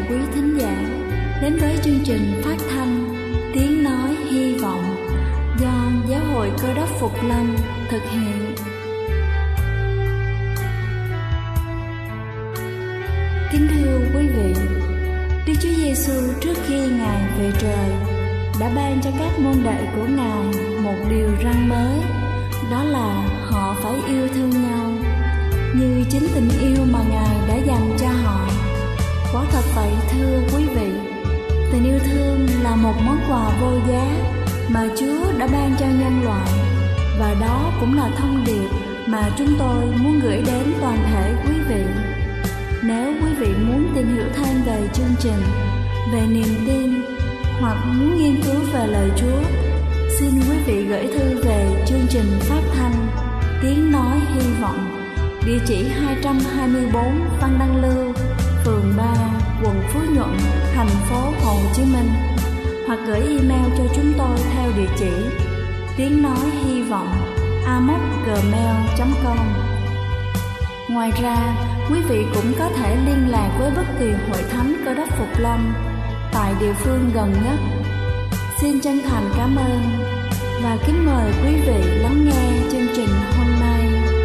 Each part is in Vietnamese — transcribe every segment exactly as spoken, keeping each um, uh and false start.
quý thính giả đến với chương trình phát thanh Tiếng Nói Hy Vọng do Giáo hội Cơ Đốc Phục Lâm thực hiện. Kính thưa quý vị, Đức Chúa Giêsu trước khi Ngài về trời đã ban cho các môn đệ của Ngài một điều răn mới, đó là họ phải yêu thương nhau như chính tình yêu mà Ngài đã dành cho họ. Quả thật vậy thưa quý vị, tình yêu thương là một món quà vô giá mà Chúa đã ban cho nhân loại, và đó cũng là thông điệp mà chúng tôi muốn gửi đến toàn thể quý vị. Nếu quý vị muốn tìm hiểu thêm về chương trình, về niềm tin hoặc muốn nghiên cứu về lời Chúa, xin quý vị gửi thư về chương trình phát thanh Tiếng Nói Hy Vọng, địa chỉ hai trăm hai mươi tư Văn Đăng Lưu, phường ba, quận Phú Nhuận, thành phố Hồ Chí Minh, hoặc gửi email cho chúng tôi theo địa chỉ tiếng nói hy vọng a m o c gmail chấm com. Ngoài ra, quý vị cũng có thể liên lạc với bất kỳ hội thánh Cơ Đốc Phục Lâm tại địa phương gần nhất. Xin chân thành cảm ơn và kính mời quý vị lắng nghe chương trình hôm nay.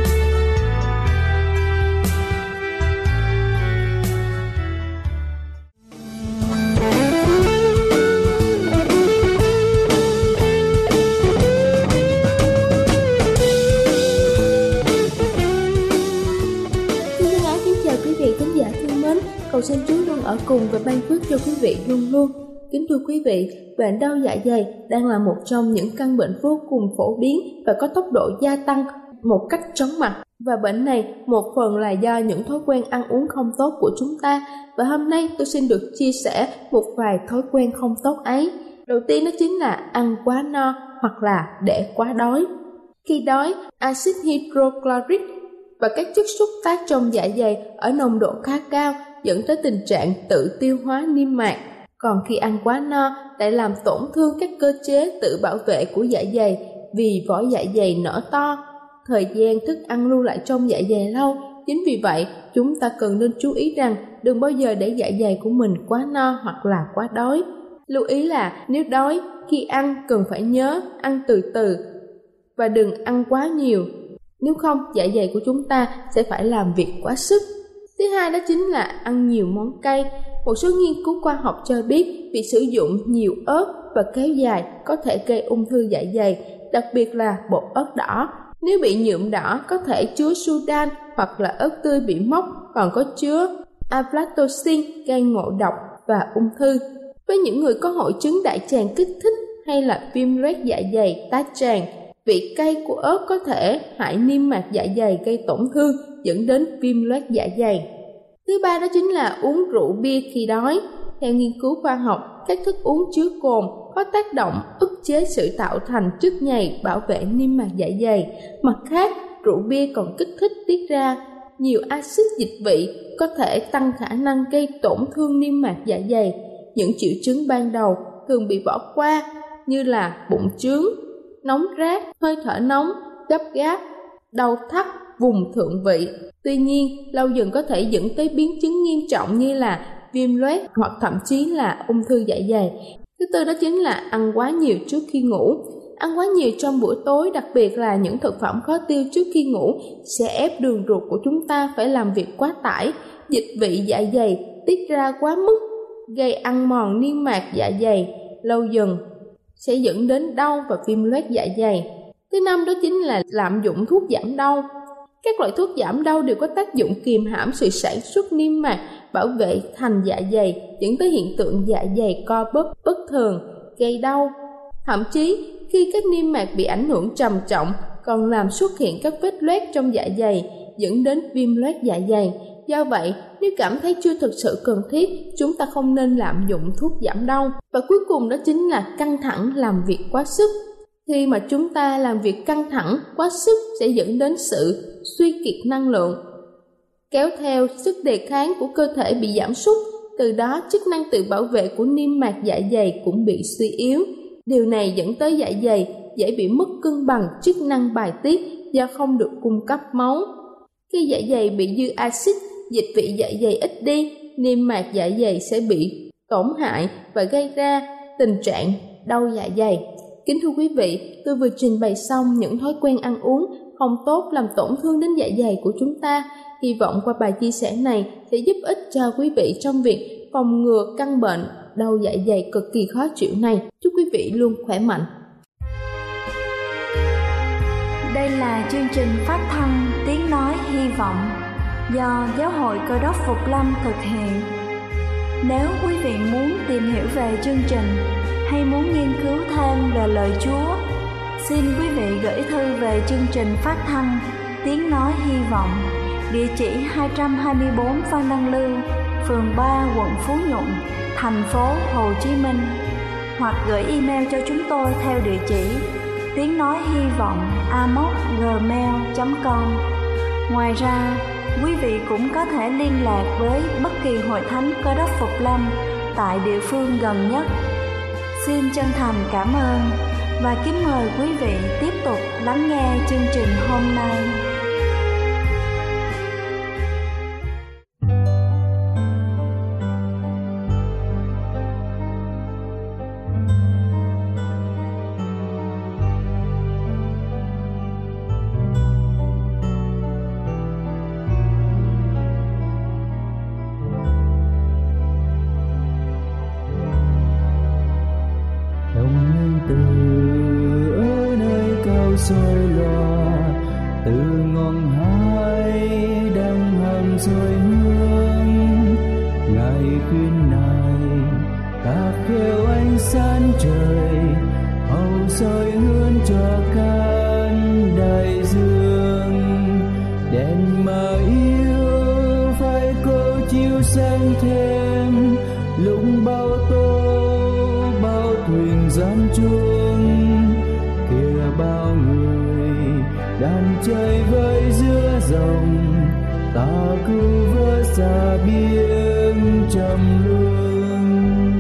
Cầu xin Chúa luôn ở cùng và ban phước cho quý vị luôn luôn. Kính thưa quý vị, bệnh đau dạ dày đang là một trong những căn bệnh vô cùng phổ biến và có tốc độ gia tăng một cách chóng mặt. Và bệnh này một phần là do những thói quen ăn uống không tốt của chúng ta. Và hôm nay tôi xin được chia sẻ một vài thói quen không tốt ấy. Đầu tiên đó chính là ăn quá no hoặc là để quá đói. Khi đói, axit hydrochloric và các chất xuất phát trong dạ dày ở nồng độ khá cao dẫn tới tình trạng tự tiêu hóa niêm mạc. Còn khi ăn quá no lại làm tổn thương các cơ chế tự bảo vệ của dạ dày vì vỏ dạ dày nở to. Thời gian thức ăn lưu lại trong dạ dày lâu, chính vì vậy chúng ta cần nên chú ý rằng đừng bao giờ để dạ dày của mình quá no hoặc là quá đói. Lưu ý là nếu đói, khi ăn cần phải nhớ ăn từ từ và đừng ăn quá nhiều. Nếu không, dạ dày của chúng ta sẽ phải làm việc quá sức. Thứ hai đó chính là ăn nhiều món cay. Một số nghiên cứu khoa học cho biết việc sử dụng nhiều ớt và kéo dài có thể gây ung thư dạ dày, đặc biệt là bột ớt đỏ. Nếu bị nhuộm đỏ có thể chứa sudan, hoặc là ớt tươi bị mốc còn có chứa aflatoxin gây ngộ độc và ung thư. Với những người có hội chứng đại tràng kích thích hay là viêm loét dạ dày, tá tràng, vị cay của ớt có thể hại niêm mạc dạ dày gây tổn thương dẫn đến viêm loét dạ dày. Thứ ba đó chính là uống rượu bia khi đói. Theo nghiên cứu khoa học, các thức uống chứa cồn có tác động ức chế sự tạo thành chất nhầy bảo vệ niêm mạc dạ dày. Mặt khác, rượu bia còn kích thích tiết ra nhiều axit dịch vị có thể tăng khả năng gây tổn thương niêm mạc dạ dày. Những triệu chứng ban đầu thường bị bỏ qua như là bụng trướng, nóng rát, hơi thở nóng, gấp gáp, đau thắt vùng thượng vị. Tuy nhiên, lâu dần có thể dẫn tới biến chứng nghiêm trọng như là viêm loét hoặc thậm chí là ung thư dạ dày. Thứ tư đó chính là ăn quá nhiều trước khi ngủ. Ăn quá nhiều trong buổi tối, đặc biệt là những thực phẩm khó tiêu trước khi ngủ, sẽ ép đường ruột của chúng ta phải làm việc quá tải, dịch vị dạ dày tiết ra quá mức, gây ăn mòn niêm mạc dạ dày. Lâu dần sẽ dẫn đến đau và viêm loét dạ dày. Thứ năm đó chính là lạm dụng thuốc giảm đau. Các loại thuốc giảm đau đều có tác dụng kiềm hãm sự sản xuất niêm mạc bảo vệ thành dạ dày, dẫn tới hiện tượng dạ dày co bóp bất thường, gây đau. Thậm chí khi các niêm mạc bị ảnh hưởng trầm trọng còn làm xuất hiện các vết loét trong dạ dày, dẫn đến viêm loét dạ dày. Do vậy, nếu cảm thấy chưa thực sự cần thiết, chúng ta không nên lạm dụng thuốc giảm đau. Và cuối cùng đó chính là căng thẳng làm việc quá sức. Khi mà chúng ta làm việc căng thẳng, quá sức sẽ dẫn đến sự suy kiệt năng lượng, kéo theo sức đề kháng của cơ thể bị giảm sút. Từ đó, chức năng tự bảo vệ của niêm mạc dạ dày cũng bị suy yếu. Điều này dẫn tới dạ dày dễ bị mất cân bằng chức năng bài tiết do không được cung cấp máu. Khi dạ dày bị dư axit, dịch vị dạ dày ít đi, niêm mạc dạ dày sẽ bị tổn hại và gây ra tình trạng đau dạ dày. Kính thưa quý vị, tôi vừa trình bày xong những thói quen ăn uống không tốt làm tổn thương đến dạ dày của chúng ta. Hy vọng qua bài chia sẻ này sẽ giúp ích cho quý vị trong việc phòng ngừa căn bệnh đau dạ dày cực kỳ khó chịu này. Chúc quý vị luôn khỏe mạnh. Đây là chương trình phát thanh Tiếng Nói Hy Vọng do Giáo hội Cơ đốc Phục Lâm thực hiện. Nếu quý vị muốn tìm hiểu về chương trình hay muốn nghiên cứu thêm về lời Chúa, xin quý vị gửi thư về chương trình phát thanh Tiếng Nói Hy Vọng, địa chỉ hai trăm hai mươi bốn Phan Đăng Lưu, phường ba, quận Phú Nhuận, thành phố Hồ Chí Minh, hoặc gửi email cho chúng tôi theo địa chỉ tiếng nói hy vọng a m o s gmail chấm com. Ngoài ra, quý vị cũng có thể liên lạc với bất kỳ hội thánh Cơ đốc Phục Lâm tại địa phương gần nhất. Xin chân thành cảm ơn và kính mời quý vị tiếp tục lắng nghe chương trình hôm nay. soi loa từ ngọn hải đang hằng soi hương ngày khuyên này ta kêu ánh sáng trời hầu soi hướng cho căn đại dương đèn mà yêu phải cố chiếu sáng thêm lúc bao tố bao thuyền gian chuông kia bao người đàn chơi với giữa dòng ta cứ vỡ xa biển trầm luân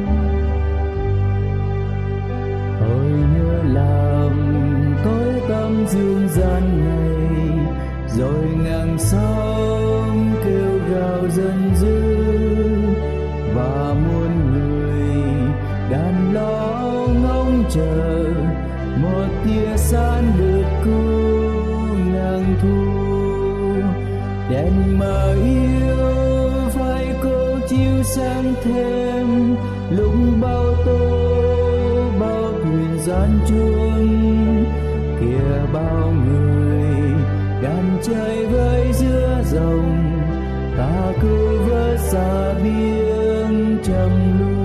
tôi nhớ làm tối tăm dương gian này rồi ngàn sóng kêu gào dần dữ và muôn người đàn lo ngóng chờ một tia sáng được cứu nàng thu đèn mà yêu phải cố chiếu sáng thêm lúc bao tố bao thuyền gian chuông kia bao người đàn chơi với giữa dòng ta cứ vỡ xa biển trầm luân.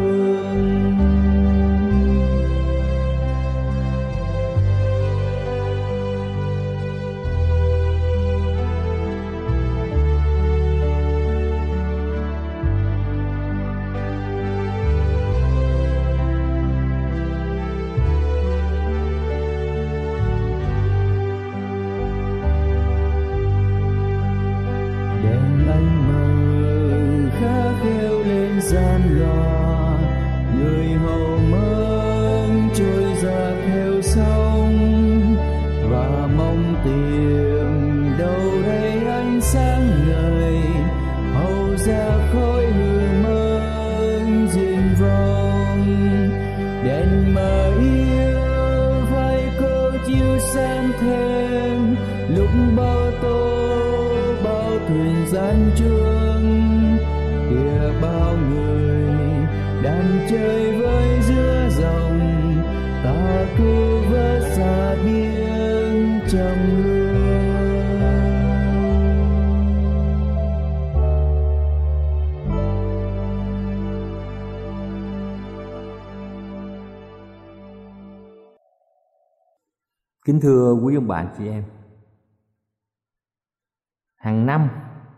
Gian loa người hầu mong trôi ra theo sông và mong tìm đâu đây ánh sáng ngời hầu ra khói hương mơ diên vong đèn mà yêu phải cố chiếu sáng thêm lúc bao tố bao thuyền gian chuông kia bao người đang chơi với giữa dòng ta cứ vỡ xa biển trầm luân. Kính thưa quý ông bạn chị em, hàng năm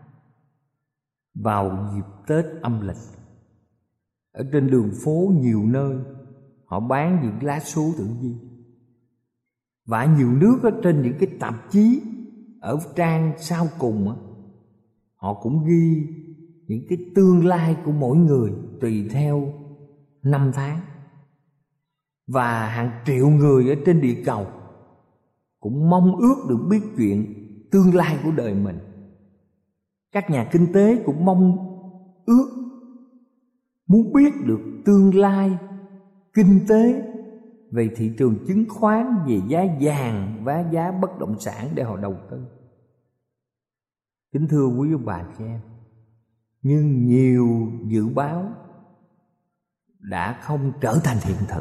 vào dịp Tết âm lịch, ở trên đường phố nhiều nơi họ bán những lá số tượng Di, và nhiều nước ở trên những cái tạp chí ở trang sau cùng họ cũng ghi những cái tương lai của mỗi người tùy theo năm tháng, và hàng triệu người ở trên địa cầu cũng mong ước được biết chuyện tương lai của đời mình. Các nhà kinh tế cũng mong ước muốn biết được tương lai kinh tế, về thị trường chứng khoán, về giá vàng và giá bất động sản để họ đầu tư. Kính thưa quý ông bà chị em, nhưng nhiều dự báo đã không trở thành hiện thực.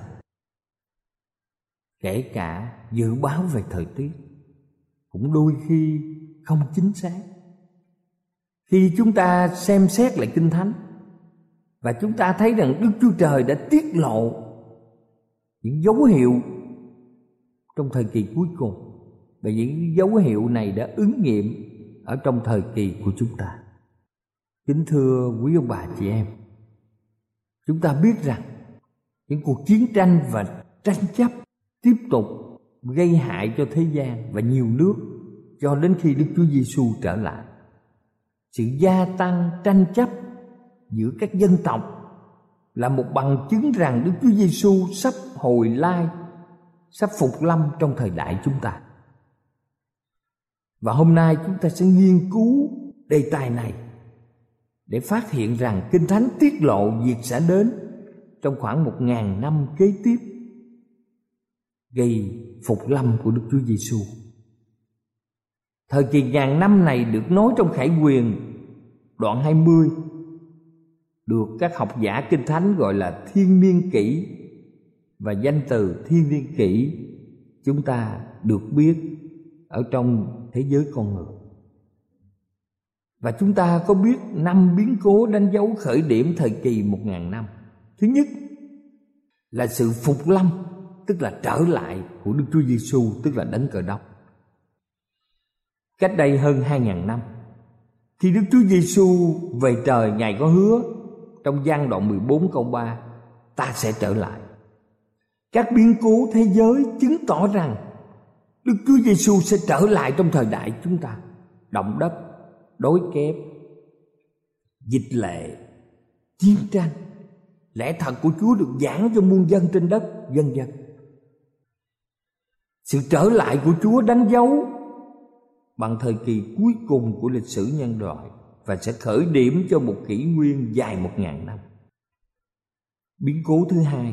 Kể cả dự báo về thời tiết cũng đôi khi không chính xác. Khi chúng ta xem xét lại Kinh Thánh và chúng ta thấy rằng Đức Chúa Trời đã tiết lộ những dấu hiệu trong thời kỳ cuối cùng, và những dấu hiệu này đã ứng nghiệm ở trong thời kỳ của chúng ta. Kính thưa quý ông bà chị em, chúng ta biết rằng những cuộc chiến tranh và tranh chấp tiếp tục gây hại cho thế gian và nhiều nước cho đến khi Đức Chúa Giêsu trở lại. Sự gia tăng tranh chấp giữa các dân tộc là một bằng chứng rằng Đức Chúa Giêsu sắp hồi lai, sắp phục lâm trong thời đại chúng ta. Và hôm nay chúng ta sẽ nghiên cứu đề tài này để phát hiện rằng Kinh Thánh tiết lộ việc sẽ đến trong khoảng một ngàn năm kế tiếp gây phục lâm của Đức Chúa Giêsu. Thời kỳ ngàn năm này được nói trong Khải Huyền đoạn hai mươi, được các học giả Kinh Thánh gọi là thiên niên kỷ, và danh từ thiên niên kỷ chúng ta được biết ở trong thế giới con người. Và chúng ta có biết năm biến cố đánh dấu khởi điểm thời kỳ một ngàn năm. Thứ nhất là sự phục lâm, tức là trở lại của Đức Chúa Giêsu, tức là Đấng Cơ Đốc. Cách đây hơn hai ngàn năm, khi Đức Chúa Giêsu về trời, Ngài có hứa trong Giăng đoạn mười bốn câu ba, ta sẽ trở lại. Các biến cố thế giới chứng tỏ rằng Đức Chúa Giêsu sẽ trở lại trong thời đại chúng ta. Động đất, đối kép, dịch lệ, chiến tranh, lẽ thật của Chúa được giảng cho muôn dân trên đất, vân vân. Sự trở lại của Chúa đánh dấu bằng thời kỳ cuối cùng của lịch sử nhân loại và sẽ khởi điểm cho một kỷ nguyên dài một ngàn năm. Biến cố thứ hai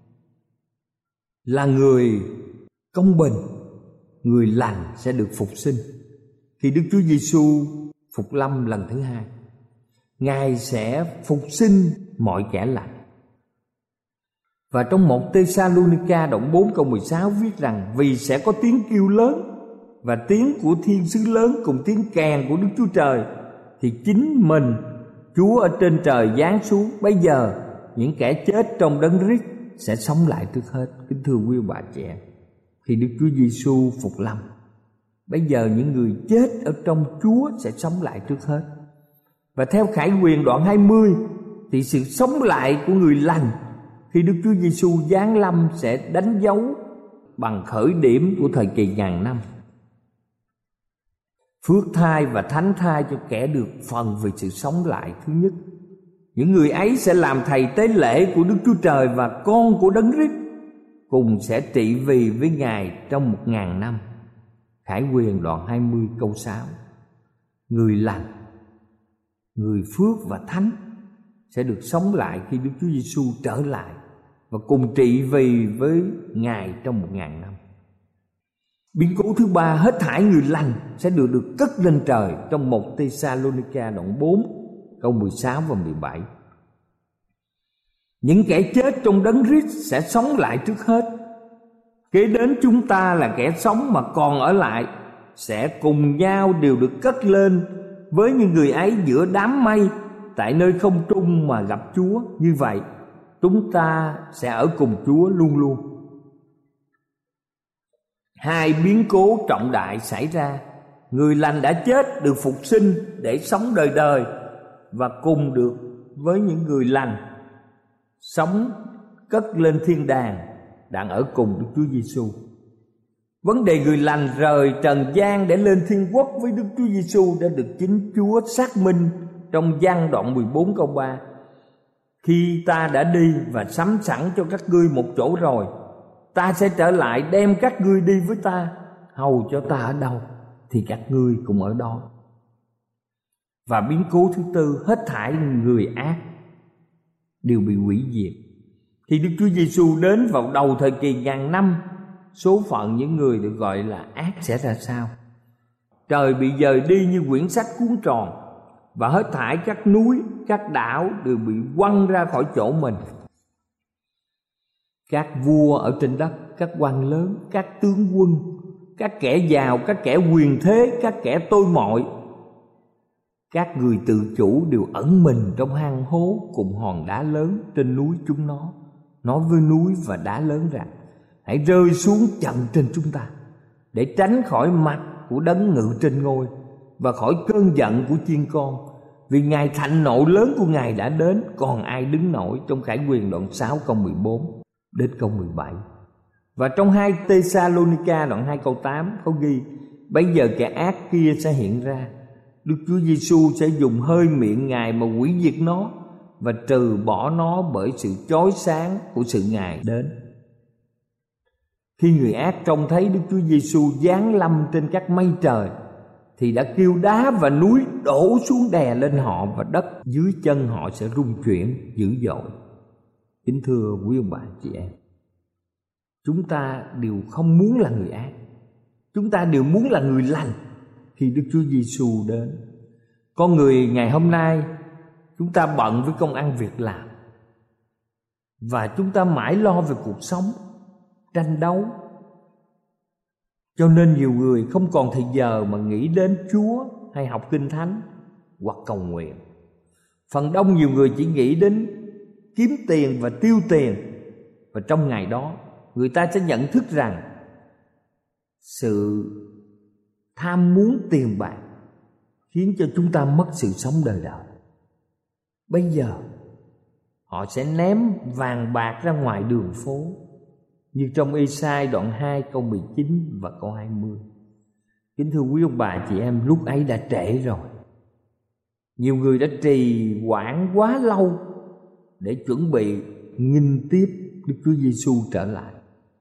là người công bình, người lành sẽ được phục sinh. Khi Đức Chúa Giêsu phục lâm lần thứ hai, Ngài sẽ phục sinh mọi kẻ lành. Và trong một Tê-sa-lô-ni-ca đoạn bốn câu mười sáu viết rằng: vì sẽ có tiếng kêu lớn và tiếng của thiên sứ lớn cùng tiếng kèn của Đức Chúa Trời, thì chính mình Chúa ở trên trời giáng xuống. Bây giờ những kẻ chết trong Đấng Christ sẽ sống lại trước hết. Kính thưa quý bà trẻ, khi Đức Chúa Giêsu phục lâm, bây giờ những người chết ở trong Chúa sẽ sống lại trước hết. Và theo Khải Huyền đoạn hai mươi, thì sự sống lại của người lành khi Đức Chúa Giêsu giáng lâm sẽ đánh dấu bằng khởi điểm của thời kỳ ngàn năm. Phước thai và thánh thai cho kẻ được phần về sự sống lại thứ nhất. Những người ấy sẽ làm thầy tế lễ của Đức Chúa Trời và con của Đấng Christ, cùng sẽ trị vì với Ngài trong một ngàn năm. Khải Huyền đoạn hai mươi câu sáu. Người lành, người phước và thánh sẽ được sống lại khi Đức Chúa Giêsu trở lại và cùng trị vì với Ngài trong một ngàn năm. Biến cố thứ ba, hết thảy người lành sẽ được được cất lên trời trong một Tê-sa-lô-ni-ca đoạn bốn câu mười sáu và mười bảy. Những kẻ chết trong Đấng Christ sẽ sống lại trước hết. Kế đến chúng ta là kẻ sống mà còn ở lại sẽ cùng nhau đều được cất lên với những người ấy giữa đám mây tại nơi không trung mà gặp Chúa. Như vậy chúng ta sẽ ở cùng Chúa luôn luôn. Hai biến cố trọng đại xảy ra. Người lành đã chết được phục sinh để sống đời đời và cùng được với những người lành sống cất lên thiên đàng đang ở cùng Đức Chúa Giêsu. Vấn đề người lành rời trần gian để lên thiên quốc với Đức Chúa Giêsu đã được chính Chúa xác minh trong Giăng đoạn mười bốn câu ba. Khi ta đã đi và sắm sẵn cho các ngươi một chỗ rồi, ta sẽ trở lại đem các ngươi đi với ta, hầu cho ta ở đâu thì các ngươi cũng ở đó. Và biến cố thứ tư, hết thảy người ác đều bị hủy diệt. Khi Đức Chúa Giêsu đến vào đầu thời kỳ ngàn năm, số phận những người được gọi là ác sẽ ra sao? Trời bị dời đi như quyển sách cuốn tròn, và hết thảy các núi, các đảo đều bị quăng ra khỏi chỗ mình. Các vua ở trên đất, các quan lớn, các tướng quân, các kẻ giàu, các kẻ quyền thế, các kẻ tôi mọi, các người tự chủ đều ẩn mình trong hang hố cùng hòn đá lớn trên núi chúng nó, nói với núi và đá lớn rằng: hãy rơi xuống chặn trên chúng ta, để tránh khỏi mặt của đấng ngự trên ngôi và khỏi cơn giận của chiên con, vì ngày thạnh nộ lớn của Ngài đã đến. Còn ai đứng nổi? Trong Khải Huyền đoạn sáu câu mười bốn đến câu mười bảy. Và trong hai Tê-sa-lô-ni-ca đoạn hai câu tám có ghi: bây giờ kẻ ác kia sẽ hiện ra, Đức Chúa Giêsu sẽ dùng hơi miệng Ngài mà hủy diệt nó và trừ bỏ nó bởi sự chói sáng của sự Ngài đến. Khi người ác trông thấy Đức Chúa Giêsu giáng lâm trên các mây trời, thì đã kêu đá và núi đổ xuống đè lên họ, và đất dưới chân họ sẽ rung chuyển dữ dội. Kính thưa quý ông bà chị em, chúng ta đều không muốn là người ác, chúng ta đều muốn là người lành khi Đức Chúa Giêsu đến. Con người ngày hôm nay chúng ta bận với công ăn việc làm, và chúng ta mãi lo về cuộc sống, tranh đấu, cho nên nhiều người không còn thời giờ mà nghĩ đến Chúa hay học kinh thánh hoặc cầu nguyện. Phần đông nhiều người chỉ nghĩ đến kiếm tiền và tiêu tiền, và trong ngày đó người ta sẽ nhận thức rằng sự tham muốn tiền bạc khiến cho chúng ta mất sự sống đời đời. Bây giờ họ sẽ ném vàng bạc ra ngoài đường phố, như trong Ê-sai đoạn hai câu mười chín và câu hai mươi. Kính thưa quý ông bà chị em, lúc ấy đã trễ rồi. Nhiều người đã trì hoãn quá lâu để chuẩn bị nghinh tiếp Đức Chúa Giêsu trở lại.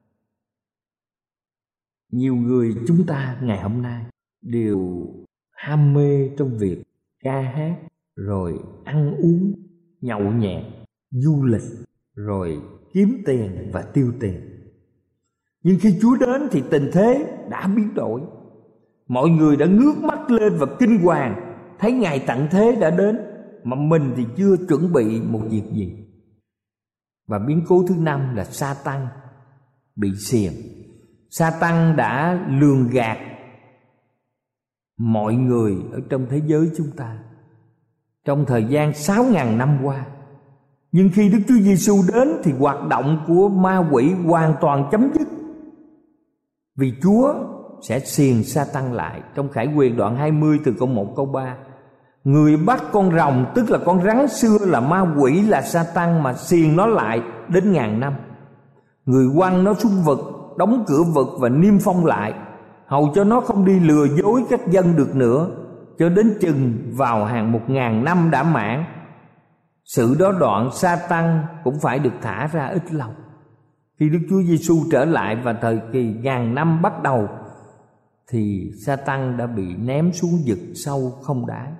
Nhiều người chúng ta ngày hôm nay đều ham mê trong việc ca hát, rồi ăn uống, nhậu nhẹt, du lịch, rồi kiếm tiền và tiêu tiền. Nhưng khi Chúa đến thì tình thế đã biến đổi. Mọi người đã ngước mắt lên và kinh hoàng, thấy ngày tận thế đã đến, mà mình thì chưa chuẩn bị một việc gì. Và biến cố thứ năm là Sa-tăng bị xiềng. Sa-tăng đã lường gạt mọi người ở trong thế giới chúng ta trong thời gian sáu ngàn năm qua. Nhưng khi Đức Chúa Giêsu đến thì hoạt động của ma quỷ hoàn toàn chấm dứt, vì Chúa sẽ xiềng Sa-tăng lại. Trong Khải Huyền đoạn hai mươi từ câu một câu ba: người bắt con rồng, tức là con rắn xưa là ma quỷ là Sa-tăng, mà xiềng nó lại đến ngàn năm. Người quăng nó xuống vực, đóng cửa vực và niêm phong lại, hầu cho nó không đi lừa dối các dân được nữa, cho đến chừng vào hàng một ngàn năm đã mãn. Sự đó đoạn, Sa-tăng cũng phải được thả ra ít lâu. Khi Đức Chúa Giêsu trở lại và thời kỳ ngàn năm bắt đầu, thì Sa-tăng đã bị ném xuống vực sâu không đáy.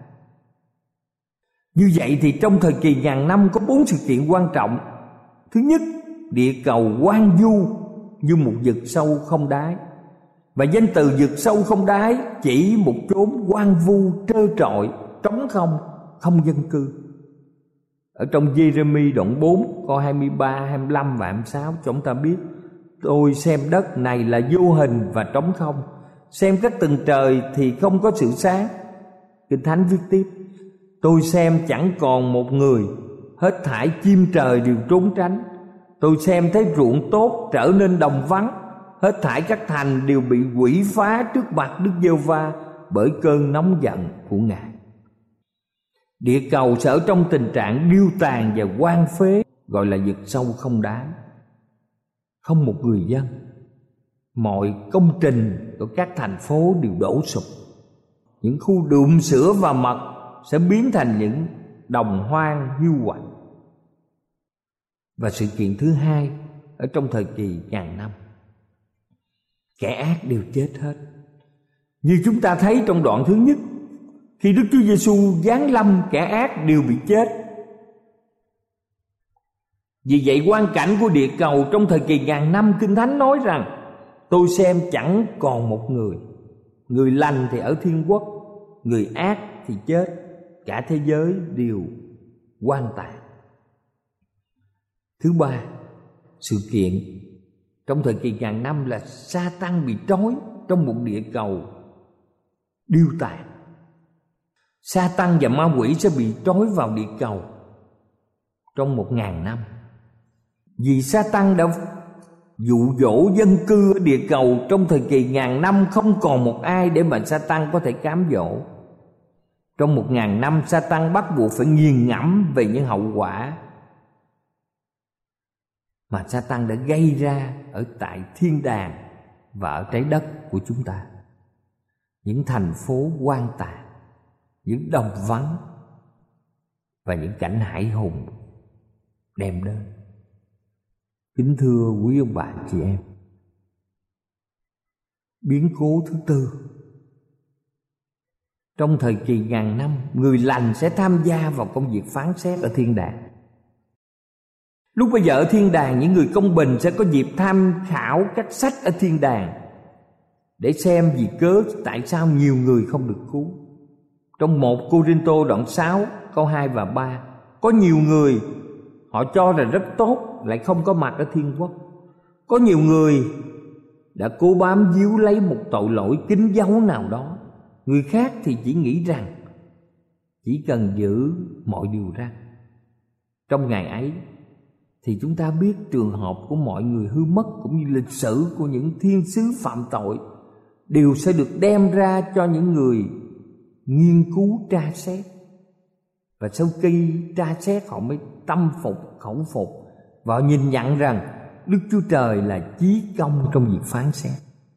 Như vậy thì trong thời kỳ ngàn năm có bốn sự kiện quan trọng. Thứ nhất, địa cầu hoang vu như một vực sâu không đáy. Và danh từ vực sâu không đáy chỉ một chốn hoang vu, trơ trọi, trống không, không dân cư. Ở trong Giê-rê-mi đoạn bốn câu hai mươi ba, hai mươi lăm và hai mươi sáu chúng ta biết: tôi xem đất này là vô hình và trống không, xem các tầng trời thì không có sự sáng. Kinh Thánh viết tiếp: tôi xem chẳng còn một người, hết thảy chim trời đều trốn tránh. Tôi xem thấy ruộng tốt trở nên đồng vắng, hết thảy các thành đều bị quỷ phá trước mặt Đức Giê-hô-va bởi cơn nóng giận của Ngài. Địa cầu sẽ ở trong tình trạng điêu tàn và hoang phế, gọi là vực sâu không đáy. Không một người dân, mọi công trình của các thành phố đều đổ sụp. Những khu đượm sữa và mật sẽ biến thành những đồng hoang hiu quạnh. Và sự kiện thứ hai ở trong thời kỳ ngàn năm, kẻ ác đều chết hết. Như chúng ta thấy trong đoạn thứ nhất, khi Đức Chúa Giêsu giáng lâm, kẻ ác đều bị chết. Vì vậy quan cảnh của địa cầu trong thời kỳ ngàn năm, Kinh Thánh nói rằng: tôi xem chẳng còn một người, người lành thì ở thiên quốc, người ác thì chết, cả thế giới đều hoang tàn. Thứ ba, sự kiện trong thời kỳ ngàn năm là Sa-tan bị trói trong một địa cầu điêu tàn. Sa-tan và ma quỷ sẽ bị trói vào địa cầu trong một ngàn năm. Vì Sa-tan đã dụ dỗ dân cư ở địa cầu trong thời kỳ ngàn năm, không còn một ai để mà Sa-tan có thể cám dỗ. Trong một ngàn năm, Sa-tan bắt buộc phải nghiền ngẫm về những hậu quả mà Sa-tan đã gây ra ở tại thiên đàng và ở trái đất của chúng ta. Những thành phố hoang tàn, những đồng vắng và những cảnh hãi hùng đêm đen. Kính thưa quý ông bà chị em, biến cố thứ tư, trong thời kỳ ngàn năm, người lành sẽ tham gia vào công việc phán xét ở thiên đàng. Lúc bây giờ ở thiên đàng, những người công bình sẽ có dịp tham khảo các sách ở thiên đàng để xem vì cớ tại sao nhiều người không được cứu. Trong một Cô-rinh-tô đoạn sáu câu hai và ba, có nhiều người họ cho là rất tốt lại không có mặt ở thiên quốc. Có nhiều người đã cố bám víu lấy một tội lỗi kín dấu nào đó. Người khác thì chỉ nghĩ rằng chỉ cần giữ mọi điều răn. Trong ngày ấy thì chúng ta biết trường hợp của mọi người hư mất cũng như lịch sử của những thiên sứ phạm tội đều sẽ được đem ra cho những người nghiên cứu tra xét. Và sau khi tra xét, họ mới tâm phục khẩu phục và họ nhìn nhận rằng Đức Chúa Trời là chí công trong việc phán xét.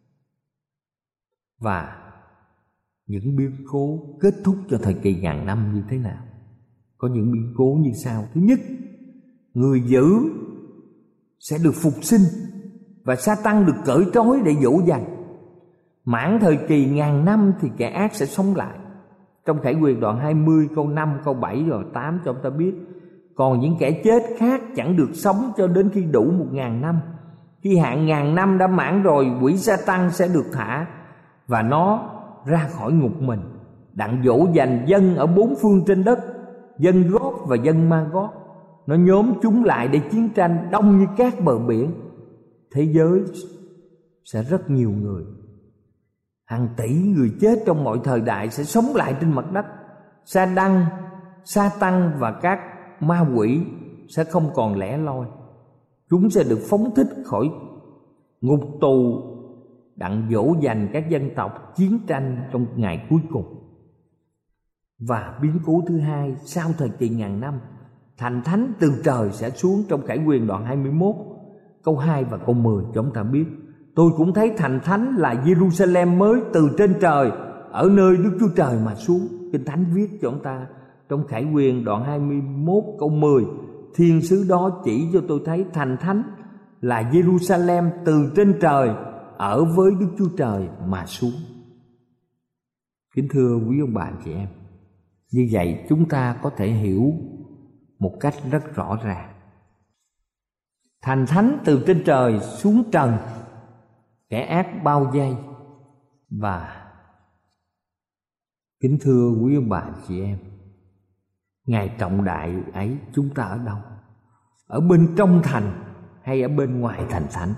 Và những biến cố kết thúc cho thời kỳ ngàn năm như thế nào? Có những biến cố như sau. Thứ nhất, người dữ sẽ được phục sinh và Sa-tan được cởi trói để dỗ dành. Mãn thời kỳ ngàn năm thì kẻ ác sẽ sống lại. Trong Khải Huyền đoạn hai mươi câu năm, câu bảy và tám cho chúng ta biết: còn những kẻ chết khác chẳng được sống cho đến khi đủ một ngàn năm. Khi hạn ngàn năm đã mãn rồi, quỷ Sa-tan sẽ được thả và nó ra khỏi ngục mình, đặng dỗ dành dân ở bốn phương trên đất, dân Gót và dân Ma-gót. Nó nhóm chúng lại để chiến tranh đông như cát bờ biển. Thế giới sẽ rất nhiều người, hàng tỷ người chết trong mọi thời đại sẽ sống lại trên mặt đất. Sa-đăng, Sa-tăng và các ma quỷ sẽ không còn lẻ loi. Chúng sẽ được phóng thích khỏi ngục tù, đặng dỗ dành các dân tộc chiến tranh trong ngày cuối cùng. Và biến cố thứ hai, sau thời kỳ ngàn năm, thành thánh từ trời sẽ xuống. Trong Khải Huyền đoạn hai mươi mốt câu hai và câu mười cho chúng ta biết: tôi cũng thấy thành thánh là Giê-ru-sa-lem mới từ trên trời, ở nơi Đức Chúa Trời mà xuống. Kinh Thánh viết cho chúng ta trong Khải Huyền đoạn hai mươi mốt câu mười: thiên sứ đó chỉ cho tôi thấy thành thánh là Giê-ru-sa-lem từ trên trời, ở với Đức Chúa Trời mà xuống. Kính thưa quý ông bà chị em, như vậy chúng ta có thể hiểu một cách rất rõ ràng: thành thánh từ trên trời xuống trần, kẻ ác bao vây. Và kính thưa quý ông bà chị em, ngày trọng đại ấy chúng ta ở đâu? Ở bên trong thành hay ở bên ngoài thành thánh?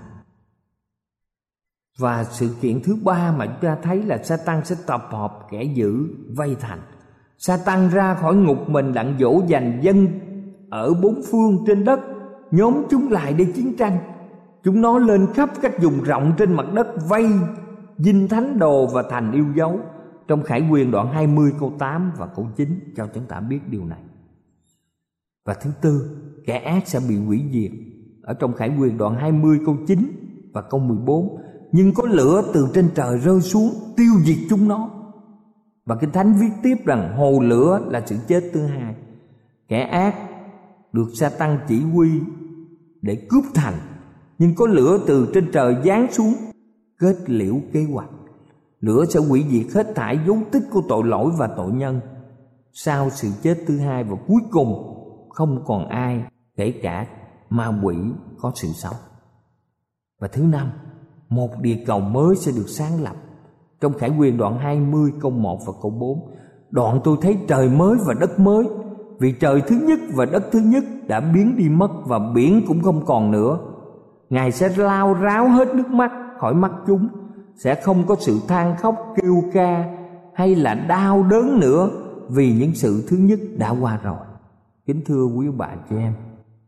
Và sự kiện thứ ba mà chúng ta thấy là Sa-tan sẽ tập hợp kẻ dữ vây thành. Sa-tan ra khỏi ngục mình đặng dỗ dành dân ở bốn phương trên đất, nhóm chúng lại để chiến tranh. Chúng nó lên khắp các vùng rộng trên mặt đất, vây dinh thánh đồ và thành yêu dấu. Trong Khải Huyền đoạn hai mươi câu tám và câu chín cho chúng ta biết điều này. Và thứ tư, kẻ ác sẽ bị hủy diệt. Ở trong Khải Huyền đoạn hai mươi câu chín và câu mười bốn: nhưng có lửa từ trên trời rơi xuống tiêu diệt chúng nó. Và Kinh Thánh viết tiếp rằng hồ lửa là sự chết thứ hai. Kẻ ác được Sa-tan chỉ huy để cướp thành, nhưng có lửa từ trên trời giáng xuống kết liễu kế hoạch. Lửa sẽ hủy diệt hết thảy dấu tích của tội lỗi và tội nhân. Sau sự chết thứ hai và cuối cùng, không còn ai, kể cả ma quỷ có sự sống. Và thứ năm, một địa cầu mới sẽ được sáng lập. Trong Khải Huyền đoạn hai mươi câu một và câu bốn, đoạn tôi thấy trời mới và đất mới, vì trời thứ nhất và đất thứ nhất đã biến đi mất, và biển cũng không còn nữa. Ngài sẽ lau ráo hết nước mắt khỏi mắt chúng, sẽ không có sự than khóc kêu ca hay là đau đớn nữa, vì những sự thứ nhất đã qua rồi. Kính thưa quý bà chị em,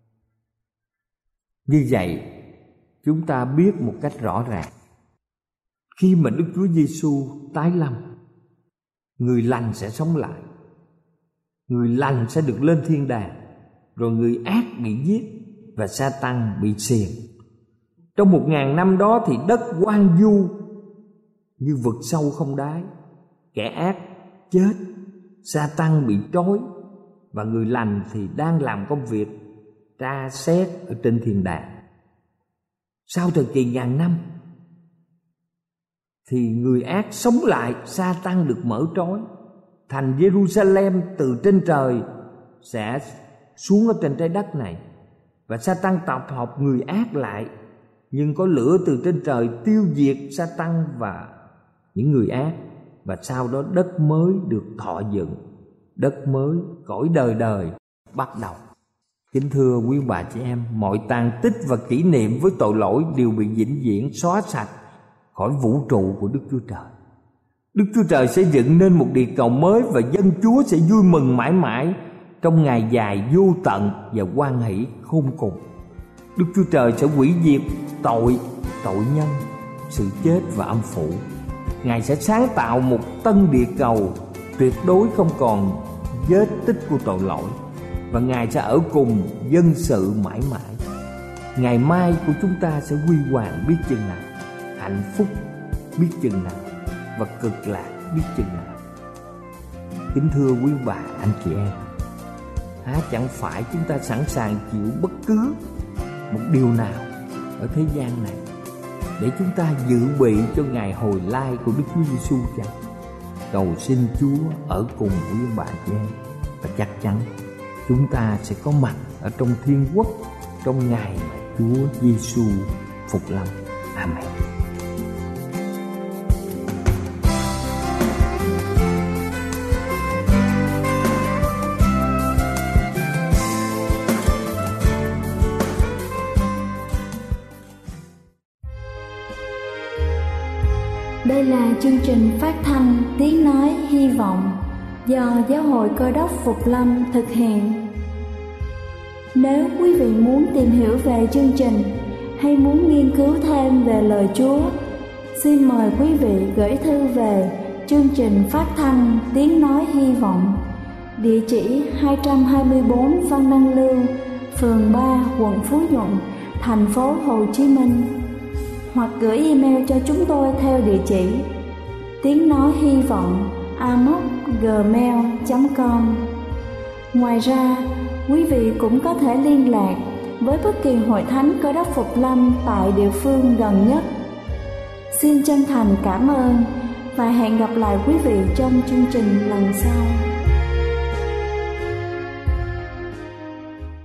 như vậy chúng ta biết một cách rõ ràng, khi mà Đức Chúa Giêsu tái lâm, người lành sẽ sống lại, người lành sẽ được lên thiên đàng, rồi người ác bị giết và Sa-tan bị xiềng. Trong một ngàn năm đó thì đất hoang vu như vực sâu không đáy, kẻ ác chết, Sa-tan bị trói, và người lành thì đang làm công việc tra xét ở trên thiên đàng. Sau thời kỳ ngàn năm thì người ác sống lại, Sa-tan được mở trói, thành Giê-ru-sa-lem từ trên trời sẽ xuống ở trên trái đất này, và Sa-tan tập hợp người ác lại, nhưng có lửa từ trên trời tiêu diệt Sa-tan và những người ác, và sau đó đất mới được thọ dựng, đất mới cõi đời đời bắt đầu. Kính thưa quý bà chị em, mọi tàn tích và kỷ niệm với tội lỗi đều bị vĩnh viễn xóa sạch khỏi vũ trụ của Đức Chúa Trời. Đức Chúa Trời sẽ dựng nên một địa cầu mới, và dân Chúa sẽ vui mừng mãi mãi trong ngày dài vô tận và hoan hỷ khôn cùng. Đức Chúa Trời sẽ hủy diệt tội, tội nhân, sự chết và âm phủ. Ngài sẽ sáng tạo một tân địa cầu tuyệt đối không còn vết tích của tội lỗi, và Ngài sẽ ở cùng dân sự mãi mãi. Ngày mai của chúng ta sẽ huy hoàng biết chừng nào, hạnh phúc biết chừng nào, và cực lạc biết chừng nào. Kính thưa quý bà anh chị em, há chẳng phải chúng ta sẵn sàng chịu bất cứ một điều nào ở thế gian này để chúng ta dự bị cho ngày hồi lai của Đức Chúa Giêsu chăng? Cầu xin Chúa ở cùng quý bà chị em, và chắc chắn chúng ta sẽ có mặt ở trong thiên quốc trong ngày mà Chúa Giêsu phục lâm. Amen. Đây là chương trình phát thanh Tiếng Nói Hy Vọng do Giáo hội Cơ đốc Phục Lâm thực hiện. Nếu quý vị muốn tìm hiểu về chương trình hay muốn nghiên cứu thêm về lời Chúa, xin mời quý vị gửi thư về chương trình phát thanh Tiếng Nói Hy Vọng, địa chỉ hai trăm hai mươi bốn Văn Đăng Lưu, phường ba, quận Phú Nhuận, thành phố Hồ Chí Minh, hoặc gửi email cho chúng tôi theo địa chỉ tiếng nói hy vọng a m o c gmail chấm com. Ngoài ra, quý vị cũng có thể liên lạc với bất kỳ hội thánh Cơ đốc Phục Lâm tại địa phương gần nhất. Xin chân thành cảm ơn và hẹn gặp lại quý vị trong chương trình lần sau.